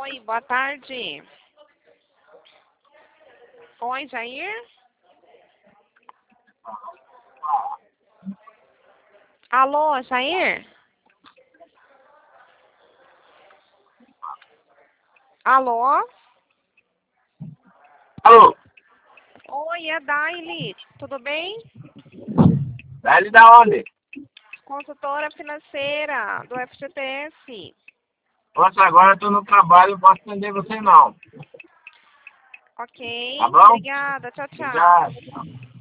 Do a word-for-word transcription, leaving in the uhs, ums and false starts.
Oi, boa tarde. Oi, Jair? Alô, Jair? Alô? Alô? Oi, é Daily. Tudo bem? Daily da onde? Consultora financeira do F G T S. Nossa, agora eu tô no trabalho, não posso atender você não. Ok, Tá bom? obrigada. Tchau, tchau. Obrigado.